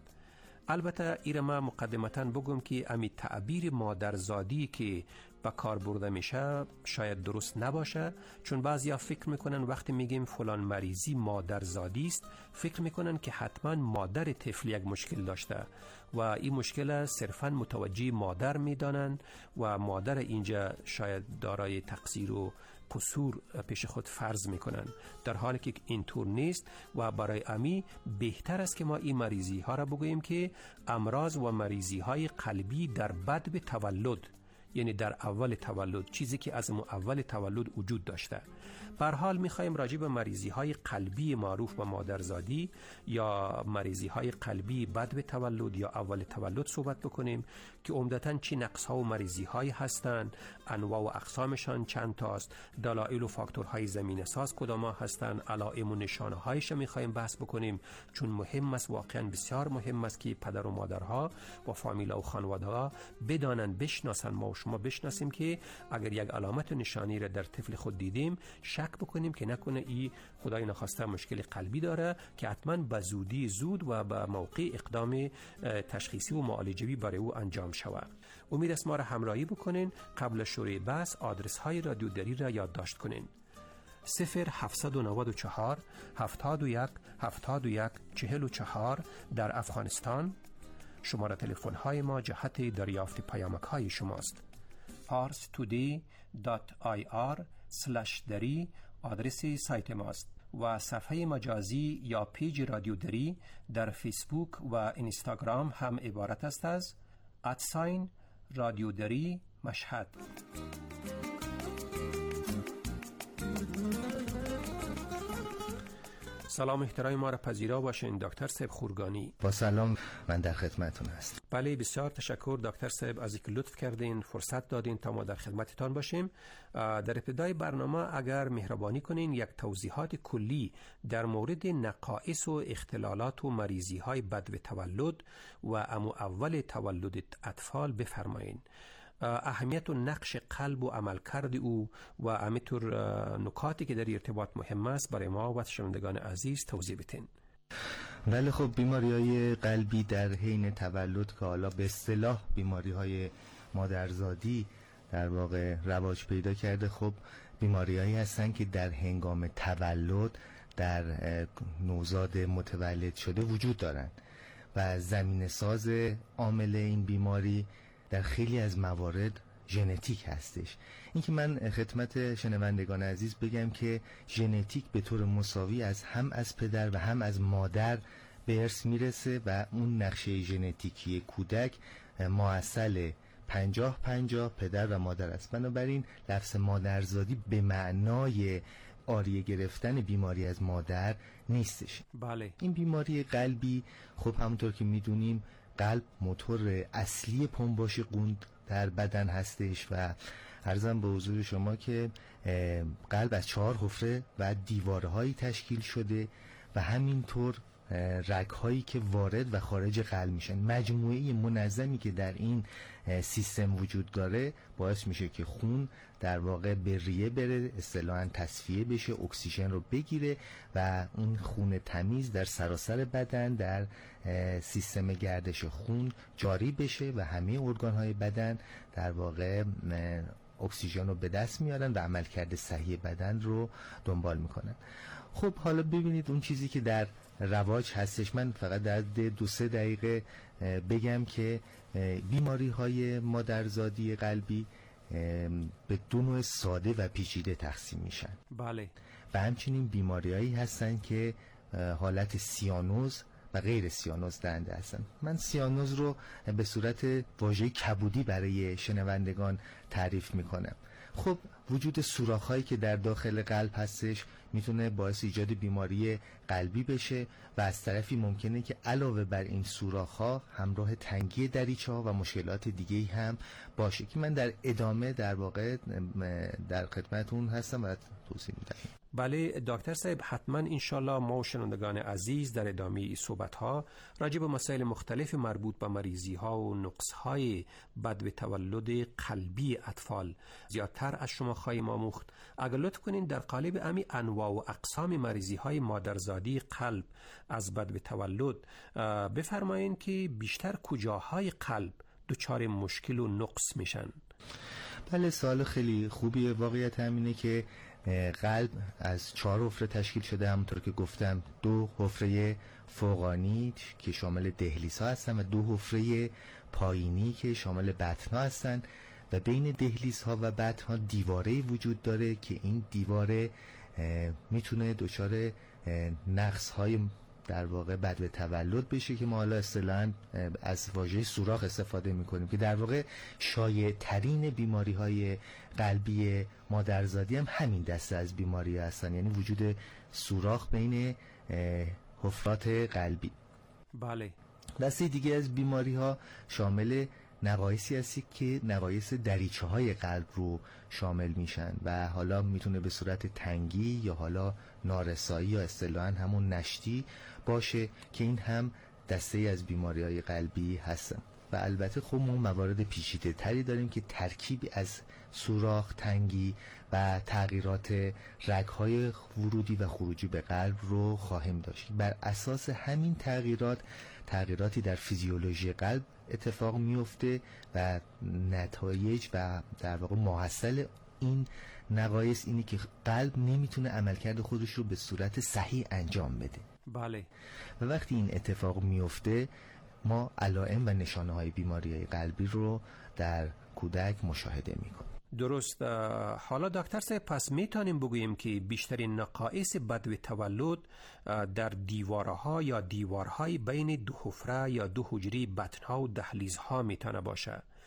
البته ایره ما مقدمتاً بگم که امی تعبیر مادرزادی که با کار برده میشه شاید درست نباشه، چون بعضیا فکر میکنن وقتی میگیم فلان مریضی مادرزادی است فکر میکنن که حتما مادر طفل یک مشکل داشته و این مشکل صرفاً متوجه مادر میدانن و مادر اینجا شاید دارای تقصیر و قصور پیش خود فرض میکنن، در حالی که اینطور نیست و برای امی بهتر است که ما این مریضی ها را بگوییم که امراض و مریضی های قلبی در بدو تولد، یعنی در اول تولد، چیزی که از اول تولد وجود داشته. به هر حال می‌خوایم راجع به مریضی‌های قلبی معروف به مادرزادی یا مریضی‌های قلبی بعد از تولد یا اول تولد صحبت بکنیم که عمدتاً چی نقص‌ها و مریضی‌هایی هستند، انواع و اقسامشان چند تاست، دلایل و فاکتورهای زمینه‌ساز کدام‌ها هستند، علائم و نشانه‌هایش می‌خوایم بحث بکنیم، چون مهم است، واقعاً بسیار مهم است که پدر و مادرها و فامیلا و خانواده‌ها بدانند، بشناسند، ما و شما بشناسیم که اگر یک علامت و نشانی را در طفل خود دیدیم شک بکنیم که نکنه ای خدای نخواسته مشکل قلبی داره که حتما به زودی زود و به موقع اقدام تشخیصی و معالجوی برای او انجام شود. امید است ما را همراهی بکنین. قبل شروع بحث آدرس های رادیو دری را یادداشت کنین: صفر هفتصد و نود و چهار هفتاد و یک هفتاد و یک چهل و چهار در افغانستان. شماره تلفن های ما جهت دریافت پیامک های شماست. پارس تودی دات آی آر سلش دری آدرس سایت ماست و صفحه مجازی یا پیج رادیو دری در فیسبوک و اینستاگرام هم عبارت است از ادساین رادیو دری مشهد. سلام احترام ما را پذیرا باشین دکتر صاحب خورگانی. با سلام، من در خدمتتون هستم. بله بسیار تشکر دکتر صاحب از اینکه لطف کردین فرصت دادین تا ما در خدمتتان باشیم. در ابتدای برنامه اگر مهربانی کنین یک توضیحات کلی در مورد نقائص و اختلالات و مریضی های بد و تولد و امو اول تولد اطفال بفرمایین. اهمیت و نقش قلب و عملکرد او و همینطور نکاتی که در ارتباط مهم است برای ما و شنوندگان عزیز توضیح بدین. بله خب بیماری‌های قلبی در حین تولد که حالا به اصطلاح بیماری‌های مادرزادی در واقع رواج پیدا کرده، خب بیماری‌هایی هستن که در هنگام تولد در نوزاد متولد شده وجود دارند و زمینه ساز عامل این بیماری در خیلی از موارد ژنتیک هستش. اینکه من خدمت شنوندگان عزیز بگم که ژنتیک به طور مساوی از هم از پدر و هم از مادر به ارث میرسه و اون نقشه ژنتیکی کودک ماصل پنجاه پنجاه پدر و مادر است. بنابراین لفظ مادرزادی به معنای آریه گرفتن بیماری از مادر نیستش. بله. این بیماری قلبی خب همونطور که میدونیم قلب موتور اصلی پمپاژ خون در بدن هستش و عرضم به حضور شما که قلب از چهار حفره و دیوارهایی تشکیل شده و همینطور رگ‌هایی که وارد و خارج قلب میشن. مجموعه منظمی که در این سیستم وجود داره باعث میشه که خون در واقع به ریه بره، اصطلاحاً تصفیه بشه، اکسیژن رو بگیره و اون خون تمیز در سراسر بدن در سیستم گردش خون جاری بشه و همه ارگان‌های بدن در واقع اکسیژن رو به دست میارن و عملکرد صحیح بدن رو دنبال میکنن. خب حالا ببینید اون چیزی که در رواج هستش، من فقط در دو سه دقیقه بگم که بیماری های مادرزادی قلبی به دو نوع ساده و پیچیده تقسیم میشن. بله. و همچنین بیماری هایی هستن که حالت سیانوز و غیر سیانوز دهنده هستن. من سیانوز رو به صورت واژه کبودی برای شنوندگان تعریف میکنم. خب وجود سوراخ‌هایی که در داخل قلب هستش میتونه باعث ایجاد بیماری قلبی بشه و از طرفی ممکنه که علاوه بر این سوراخ‌ها همراه تنگی دریچه‌ها و مشکلات دیگه‌ای هم باشه که من در ادامه در واقع در خدمتتون هستم و توضیح میدم. بله دکتر صاحب، حتما انشالله ما و شنوندگان عزیز در ادامه این صحبت‌ها راجع به مسائل مختلف مربوط به مریضی‌ها و نقص‌های بد به تولد قلبی اطفال زیادتر از شما خواهیم آموخت. اگر لطف کنین در قالب امی انواع و اقسام مریضی‌های مادرزادی قلب از بد به تولد بفرمایین که بیشتر کجاهای قلب دچار مشکل و نقص میشن؟ بله سوال خیلی خوبیه. واقعیت همینه که قلب از چهار حفره تشکیل شده، همونطور که گفتم دو حفره فوقانی که شامل دهلیزها هستن و دو حفره پایینی که شامل بطنها هستن و بین دهلیزها و بطنها دیواره وجود داره که این دیواره میتونه دچار نقص‌های در واقع بد به تولد بشه که ما حالا اصطلاحاً از واژه سوراخ استفاده میکنیم که در واقع شایع ترین بیماری های قلبی مادرزادی هم همین دسته از بیماری هستن، یعنی وجود سوراخ بین حفرات قلبی. بله. دسته دیگه از بیماری ها شامل نقایصی هستی که نقایص دریچه های قلب رو شامل میشن و حالا میتونه به صورت تنگی یا حالا نارسایی یا اصطلاحاً همون نشتی باشه که این هم دسته از بیماری های قلبی هستن. و البته خب ما موارد پیچیده تری داریم که ترکیبی از سوراخ، تنگی و تغییرات رگ‌های ورودی و خروجی به قلب رو خواهیم داشت. بر اساس همین تغییرات تغییراتی در فیزیولوژی قلب اتفاق میفته و نتایج و در واقع محصل این نقایص اینه که قلب نمیتونه عملکرد خودش رو به صورت صحیح انجام بده. بله. و وقتی این اتفاق میفته ما علائم و نشانه های بیماری قلبی رو در کودک مشاهده میکنیم. درست. حالا دکتر صاحب پس میتونیم بگوییم که بیشترین نقایص بد به تولد در دیوارها یا دیوارهای بین دو حفره یا دو حجره بطنها و دهلیزها میتونه باشه.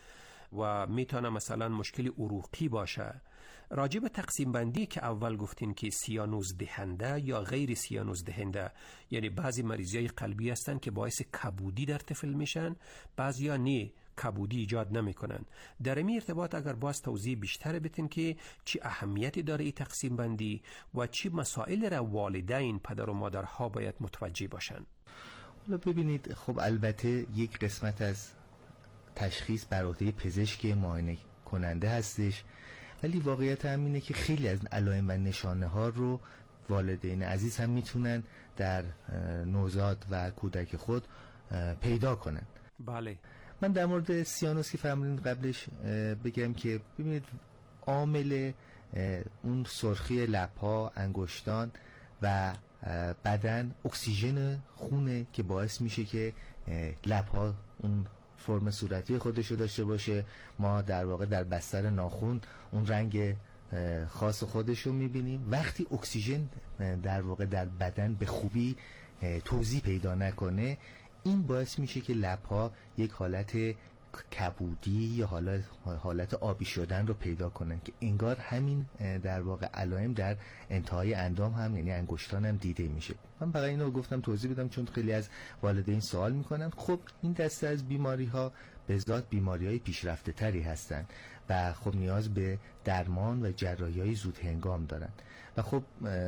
و میتونه مثلا مشکل عروقی باشه. راجع به تقسیم بندی که اول گفتین که سیانوز دهنده یا غیر سیانوز دهنده، یعنی بعضی مریضی‌های قلبی هستن که باعث کبودی در طفل میشن، بعضیا نه کبودی ایجاد نمیکنن. در این ارتباط اگر باز توضیح بیشتر بتین که چی اهمیتی داره این تقسیم بندی و چی مسائل را والدین پدر و مادرها باید متوجه باشن. حالا ببینید، خب البته یک قسمت از تشخیص بر عهده پزشک معاینه کننده هستش، ولی واقعیت هم اینه که خیلی از علائم و نشانه ها رو والدین عزیز هم میتونن در نوزاد و کودک خود پیدا کنن. بله. من در مورد سیانوس که فرمودین قبلش بگم که ببینید عامل اون سرخی لب‌ها، انگشتان و بدن اکسیژن خونه که باعث میشه که لب‌ها اون فرم صورتی خودشو داشته باشه. ما در واقع در بستر ناخن اون رنگ خاص خودشو میبینیم. وقتی اکسیژن در واقع در بدن به خوبی توزیع پیدا نکنه، این باعث میشه که لب‌ها یک حالت کبودی یا حالت حالت آبی شدن رو پیدا کنن که انگار همین در واقع علائم در انتهای اندام هم، یعنی انگشتان هم دیده میشه. من فقط اینو گفتم توضیح بدم چون خیلی از والدین سوال میکنن. خب این دسته از بیماری ها به ذات بیماری های پیشرفته تری هستن و خب نیاز به درمان و جراحی های زود هنگام دارن و خب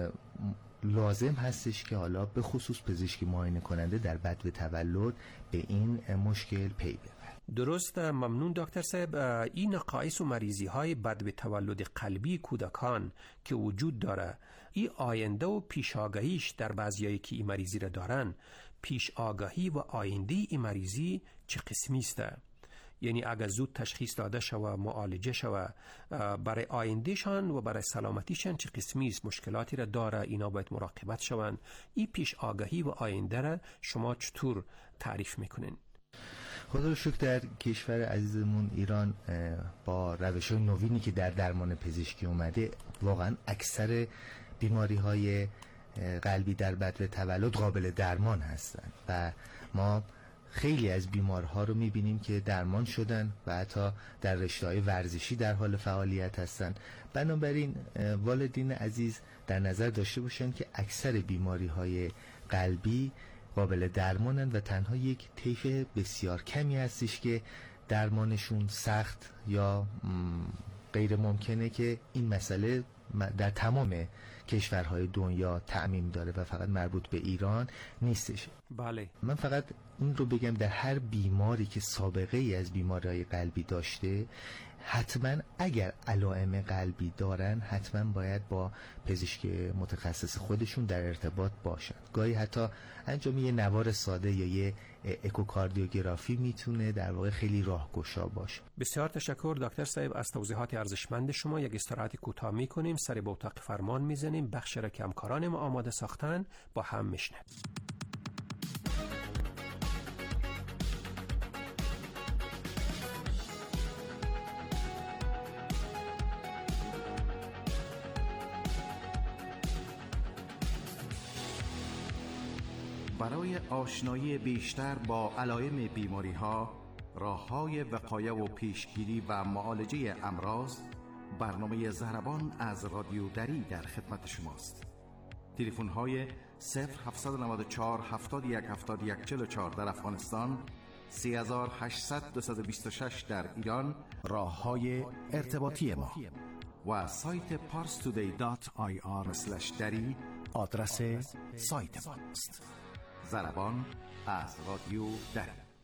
لازم هستش که حالا به خصوص پزشکی معاینه کننده در بدو تولد به این مشکل پی ببره. درست، ممنون دکتر صاحب. این نقایص و مریضی های بدو تولد قلبی کودکان که وجود داره، این آینده و پیش آگاهیش در بعضیایی که این مریضی را دارن، پیش آگاهی و آینده این مریضی چه قسمی است؟ یعنی اگر زود تشخیص داده شوه، معالجه شوه، برای آیندهشان و برای سلامتیشان چه قسمی است؟ مشکلاتی را داره، اینا باید مراقبت شوند. این پیش آگاهی و آینده را شما چطور تعریف میکنین؟ خدا رو شکر در کشور عزیزمون ایران با روش‌های نوینی که در درمان پزشکی اومده، واقعا اکثر بیماری‌های قلبی در بدو تولد قابل درمان هستند و ما خیلی از بیمارها رو میبینیم که درمان شدن و حتی در رشته‌های ورزشی در حال فعالیت هستن. بنابراین والدین عزیز در نظر داشته باشن که اکثر بیماری‌های قلبی قابل درمانن و تنها یک طیف بسیار کمی هستش که درمانشون سخت یا غیر ممکنه که این مسئله در تمام کشورهای دنیا تعمیم داره و فقط مربوط به ایران نیستش. بله. من فقط این رو بگم در هر بیماری که سابقه ای از بیماری‌های قلبی داشته، حتما اگر علائم قلبی دارن حتما باید با پزشک متخصص خودشون در ارتباط باشن. گاهی حتی انجام یه نوار ساده یا یه اکوکاردیوگرافی میتونه در واقع خیلی راهگشا باشه. بسیار تشکر دکتر صاحب از توضیحات ارزشمند شما. یک استراحت کوتاه میکنیم، سری به اتاق فرمان میزنیم، بخش را که همکاران ما آماده ساختن با هم میشنویم. برای آشنایی بیشتر با علائم بیماری‌ها، راه‌های وقایع و پیشگیری و معالجه امراض، برنامه ضربان از رادیو دری در خدمت شماست. تلفن‌های صفر هفت نه چهار هفتاد و یک هفتاد و یک چهل و چهار در افغانستان، سه هزار و هشتصد دویست و بیست و شش در ایران، راه‌های ارتباطی ما و سایت پارس تودی دات آی آر اسلش دری آدرس سایت ما است. ضربان از رادیو دری.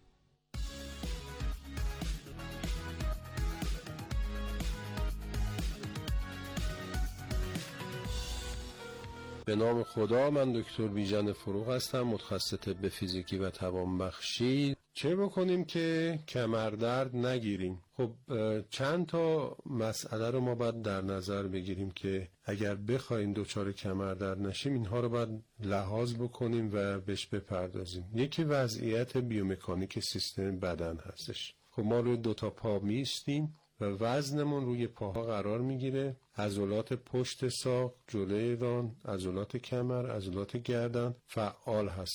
به نام خدا، من دکتر بیژن فروغ هستم، متخصص طب فیزیکی و توانبخشی. چه بکنیم که کمردرد نگیریم؟ خب چند تا مسئله رو ما باید در نظر بگیریم که اگر بخوایم دچار کمردرد نشیم اینها رو باید لحاظ بکنیم و بهش بپردازیم. یکی وضعیت بیومکانیک سیستم بدن هستش. خب ما روی دو تا پا میستیم و وزنمون روی پاها قرار میگیره. عضلات پشت ساق، جلوی ران، عضلات کمر، عضلات گردن فعال هستن.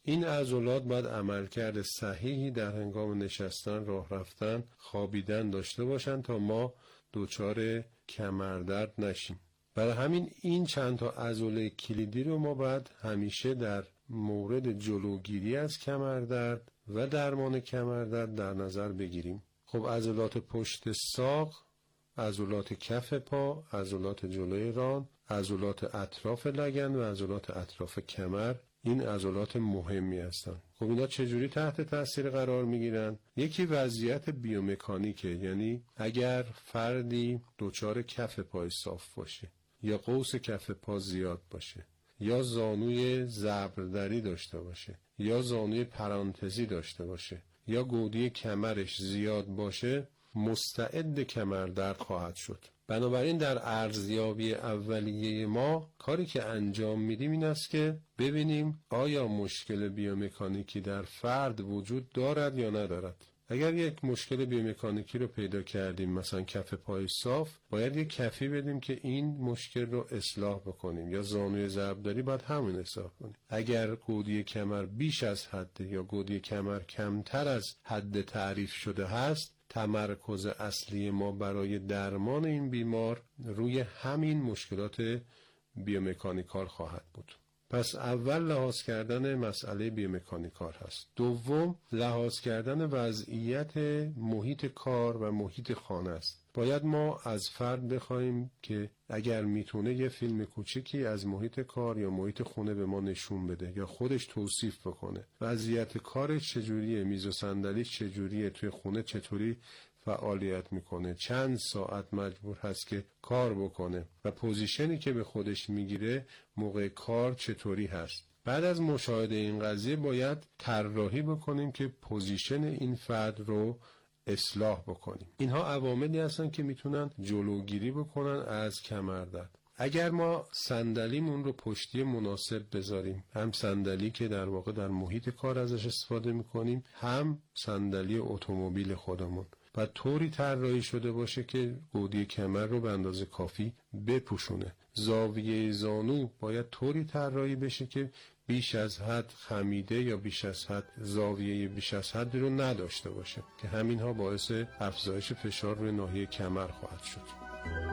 این عضلات باید عملکرد صحیحی در هنگام نشستن، راه رفتن، خوابیدن داشته باشن تا ما دچار کمردرد نشیم. برای همین این چند تا عضله کلیدی رو ما باید همیشه در مورد جلوگیری از کمردرد و درمان کمردرد در نظر بگیریم. خب عضلات پشت ساق، عضلات کف پا، عضلات جلوی ران، عضلات اطراف لگن و عضلات اطراف کمر، این عضلات مهمی هستند. خب اینا چجوری تحت تاثیر قرار میگیرن؟ یکی وضعیت بیومکانیکه، یعنی اگر فردی دچار کف پای صاف باشه یا قوس کف پا زیاد باشه یا زانوی زبردری داشته باشه یا زانوی پرانتزی داشته باشه یا گودی کمرش زیاد باشه، مستعد کمردرد خواهد شد. بنابراین در ارزیابی اولیه ما کاری که انجام میدیم این است که ببینیم آیا مشکل بیومکانیکی در فرد وجود دارد یا ندارد. اگر یک مشکل بیومکانیکی رو پیدا کردیم، مثلا کف پای صاف، باید یک کفی بدیم که این مشکل رو اصلاح بکنیم، یا زانوی ضربداری باید همین اصلاح کنیم. اگر گودی کمر بیش از حد یا گودی کمر کمتر از حد تعریف شده هست، تمرکز اصلی ما برای درمان این بیمار روی همین مشکلات بیومکانیکال خواهد بود. پس اول لحاظ کردن مسئله بیومکانیکال هست. دوم لحاظ کردن وضعیت محیط کار و محیط خانه است. باید ما از فرد بخوایم که اگر میتونه یه فیلم کوچیکی از محیط کار یا محیط خونه به ما نشون بده یا خودش توصیف بکنه. وضعیت کارش چجوریه، میز و صندلیش چجوریه، توی خونه چطوری فعالیت میکنه، چند ساعت مجبور هست که کار بکنه و پوزیشنی که به خودش میگیره موقع کار چطوری هست. بعد از مشاهده این قضیه باید طراحی بکنیم که پوزیشن این فرد رو اصلاح بکنیم. اینها عواملی هستن که میتونن جلوگیری بکنن از کمردرد. اگر ما صندلیمون رو پشتی مناسب بذاریم، هم صندلی که در واقع در محیط کار ازش استفاده میکنیم، هم صندلی اتومبیل خودمون، و طوری طراحی شده باشه که گودی کمر رو به اندازه کافی بپوشونه. زاویه زانو باید طوری طراحی بشه که بیش از حد خمیده یا بیش از حد زاویه بیش از حد رو نداشته باشه که همینها باعث افزایش فشار روی ناحیه کمر خواهد شد.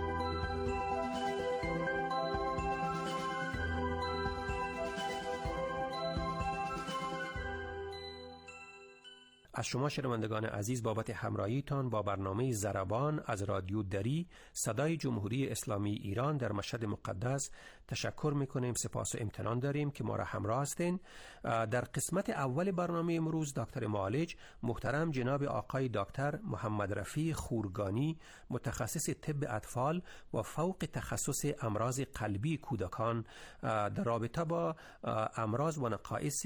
از شما شنوندگان عزیز بابت همراهیتان با برنامه ضربان از رادیو دری صدای جمهوری اسلامی ایران در مشهد مقدس تشکر میکنیم. سپاس و امتنان داریم که ما را همراه هستین. در قسمت اول برنامه امروز دکتر معالج محترم جناب آقای دکتر محمد رفیع خورگانی، متخصص طب اطفال و فوق تخصص امراض قلبی کودکان، در رابطه با امراض و نقایص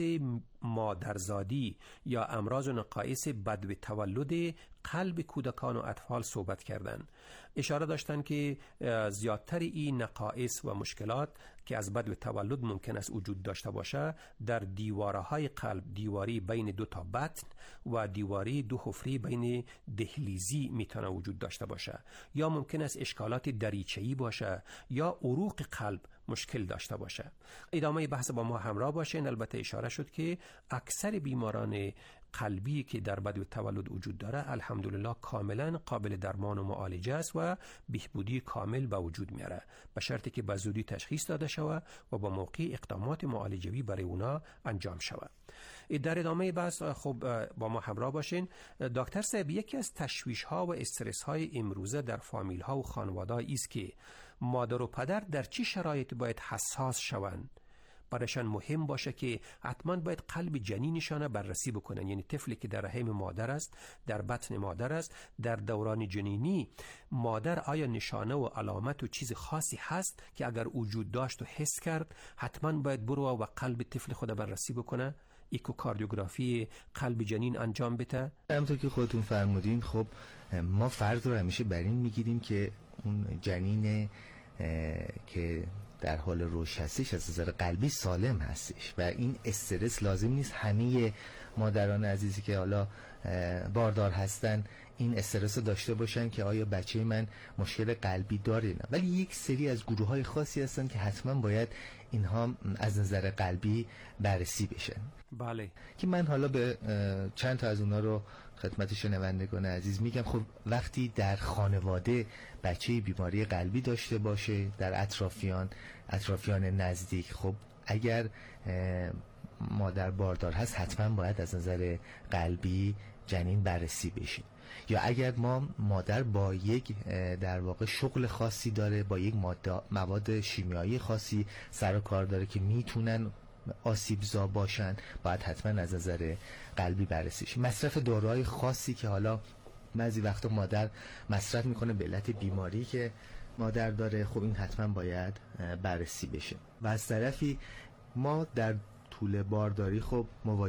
مادرزادی یا امراض و نقایص بد به تولد قلب کودکان و اطفال صحبت کردند. اشاره داشتند که زیادتر این نقایص و مشکلات که از بد به تولد ممکن است وجود داشته باشه در دیوارهای قلب، دیواری بین دو تا بطن و دیواری دو حفره بین دهلیزی میتونه وجود داشته باشه، یا ممکن است اشکالات دریچه‌ای باشه یا عروق قلب مشکل داشته باشه. ادامه بحث با ما همراه باشین. البته اشاره شد که اکثر بیماران قلبی که در بد تولد وجود داره الحمدلله کاملا قابل درمان و معالجه است و بهبودی کامل به وجود میاره، به شرطی که به زودی تشخیص داده شود و با موقع اقدامات معالجوی برای اونا انجام شود. در ادامه بحث خب با ما همراه باشین. دکتر صاحب، یکی از تشویش ها و استرس های امروزه در فامیل ها و خانواده است که مادر و پدر در چه شرایط باید حساس شوند؟ برایشان مهم باشه که حتما باید قلب جنینشان بررسی بکنن، یعنی طفلی که در رحم مادر است، در بطن مادر است، در دوران جنینی مادر آیا نشانه و علامت و چیز خاصی هست که اگر وجود داشت و حس کرد حتما باید برو و قلب طفل خود بررسی بکنه، ایکوکاردیوگرافی قلب جنین انجام بده؟ همونطور که خودتون فرمودین، خب ما فرض رو همیشه بر این میگیریم که اون جنین که در حال رشد هستش از نظر قلبی سالم هستش و این استرس لازم نیست همه مادران عزیزی که حالا باردار هستن این استرس داشته باشن که آیا بچه من مشکل قلبی داره نه. ولی یک سری از گروه های خاصی هستن که حتما باید اینها از نظر قلبی بررسی بشن. بله. که من حالا به چند تا از اونا رو خدمت شنوندگان عزیز میگم. خب وقتی در خانواده بچه بیماری قلبی داشته باشه در اطرافیان اطرافیان نزدیک، خب اگر مادر باردار هست حتما باید از نظر قلبی جنین بررسی بشه. یا اگر ما مادر با یک در واقع شغل خاصی داره، با یک مواد شیمیایی خاصی سر و کار داره که میتونن آسیبزا باشن، باید حتما از نظر قلبی بررسی شه. مصرف داروهای خاصی که حالا بعضی وقتا مادر مصرف میکنه به علت بیماری که مادر داره، خب این حتما باید بررسی بشه. و از طرفی ما در طول بارداری خب مواجه